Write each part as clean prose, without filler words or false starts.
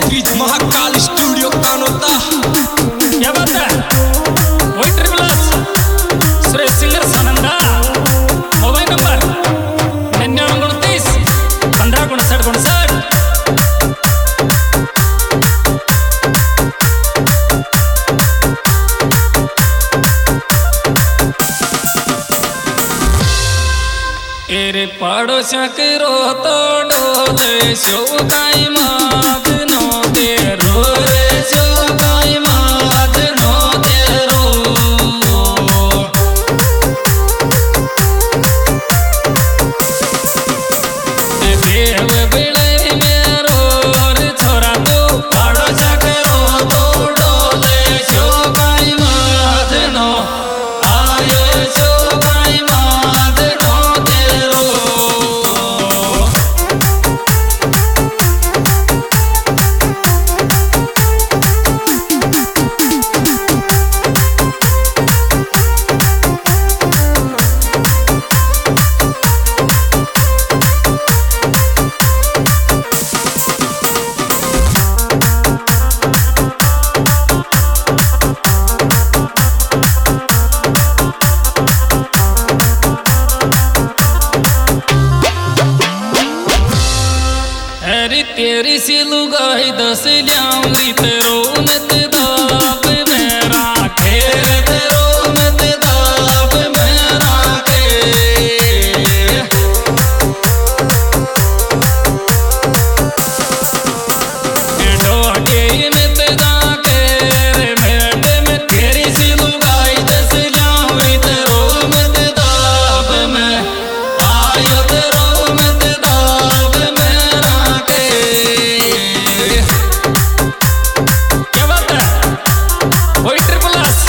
बीच महाकाल स्टूडियो कानोता। क्या बात है? वही ट्रिपल एस श्रेष्ठ सिंगर सानंदा। मोबाइल नंबर 9929 1559 एरे पड़ोसा करो तो डोले शो काई माग नो दे रो रे शो काई माग नो दे रो। देव बिले मेरो रे छोरा तो पड़ोसा करो तो डोले शो काई माग नो आयो शो काई माग नो दे रो। अरे तेरी सी लुगाई दस ल्याऊंगी तेरो मत दाब मेरा खेर तेरो मत दाब मेरा के डोटे मत दा के मेटे में तेरी सी लुगाई दस ल्याऊंगी तेरो मत दाब मैं आयो तेरो मत दाब मेरा। क्या बात है? वही ट्रिपल एस।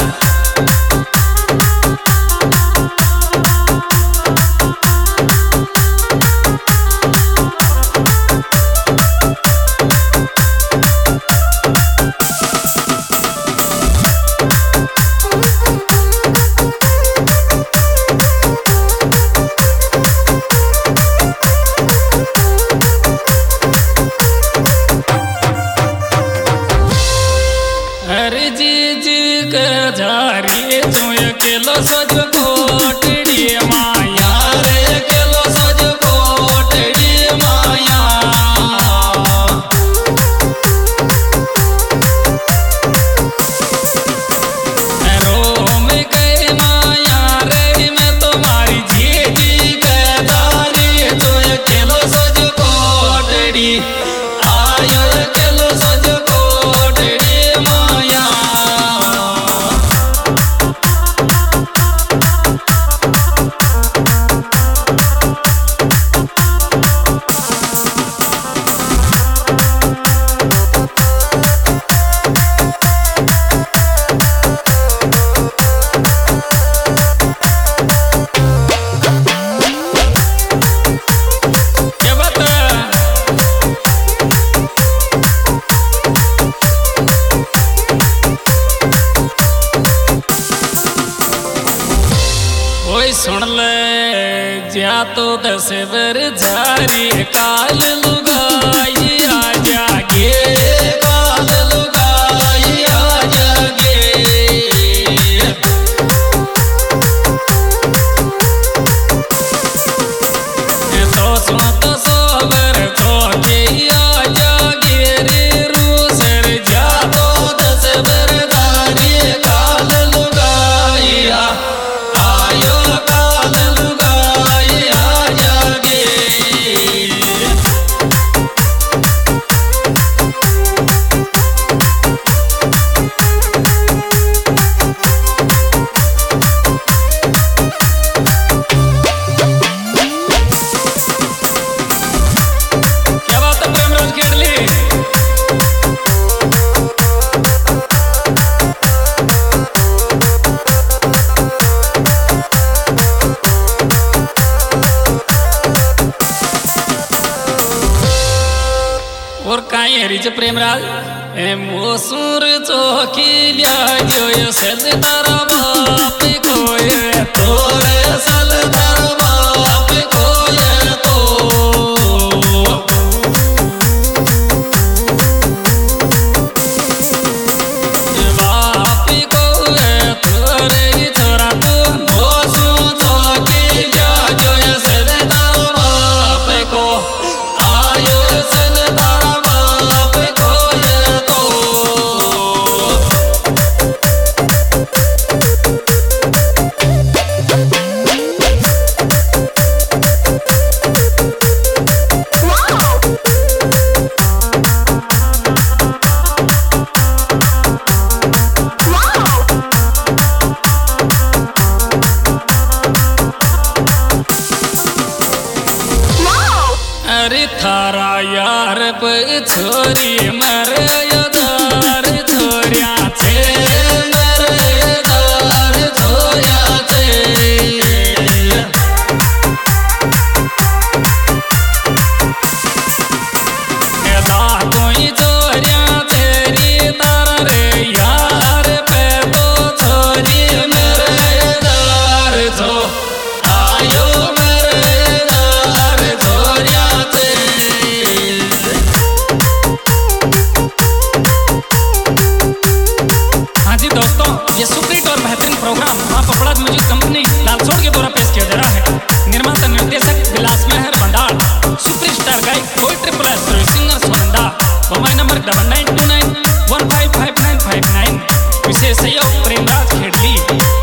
अरे जी जी के झारी जो अकेलो सज कोटड़ी माया रे अकेलो सज कोटड़ी माया। रोम के माया रे मैं तुम्हारी जी जी के धारी जो अकेलो सज कोटड़ी आयो अकेलो सज कोटड़ी माया। क्या बात है? ओए सुन ले जा तो दस बर झारी काल लुगाई आ जागे काल लुगाई आ जागे। तो सुन तो सोबर तो के आ जागे रे रूसर जा तो दस बर झारी काल लुगाई आयो काल लुगाई आ जागे। क्या बात है प्रेमराज खेड़ली? और काई हरीच प्रेमराज मोसूर चौकी लिया जो सलदार बाप कोय तोरे सलदार बाप कोय तो अरे थारा यार पे छोरी मरे यादार छोरिया छे मरे यादार छोरिया छे एदा कोई छोरिया तेरी तारा रे यार पे तो छोरी मरे यादार छो आयो मरे यादार छोरिया छे। हाँ जी दोस्तों, ये सुपरहिट और बेहतरीन प्रोग्राम मां पपड़ाज म्यूजिक कंपनी लालसोड़ के द्वारा पेश किया जा रहा है। निर्माता निर्देशक विलास मेहर बंडाल, सुपरस्टार गायक कोई triple S, singer Sunanda, mobile number 9929155959, विशेष सहयोग प्रेमराज खेड़ली।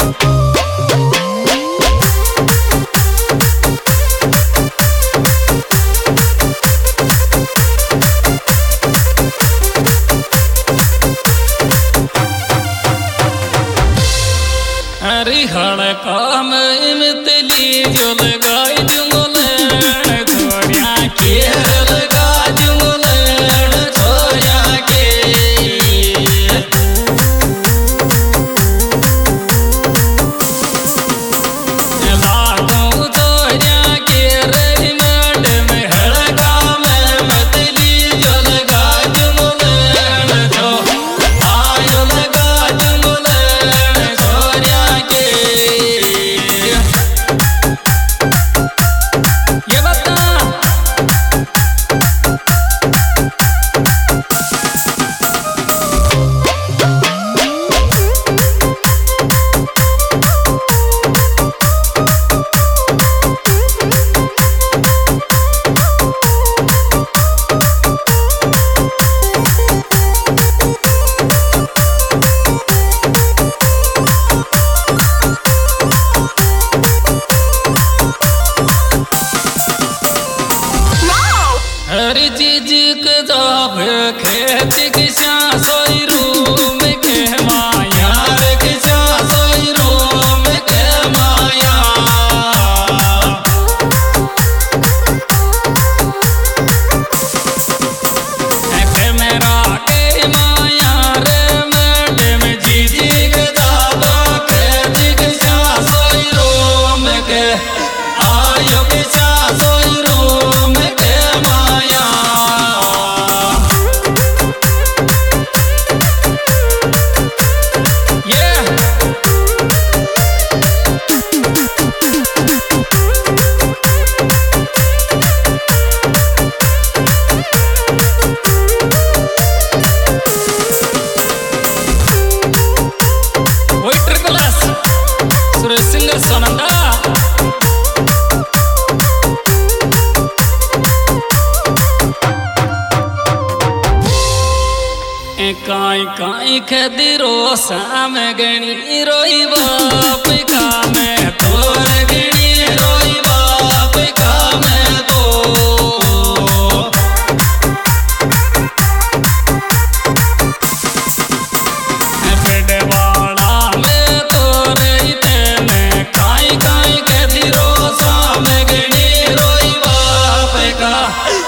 अरे हड़ काम इमतली जो लगाई जुंगले छोरिया के लगा जुंगले छोरिया के लागू छोरिया के रे मैडम हड़ काम इमतली जो लगा जुंगले छो आयो लगा जुंगले छोरिया के। ये बता हर चीज के जाब खेत के सोई रूम के माया के सोई रूम के माया मेरा के माया रे मैडम जीजी के जाब खेत के सोई रूम के आयो के सोई रूम के माया। सिंगर सोनंदा काई काई खदिरो साम गणी रोई बाप का मैं तोर गणी रोई बाप का मैं तो पेड़वाड़ा में तोर इतने काई काई खदिरो साम गणी रोई बाप का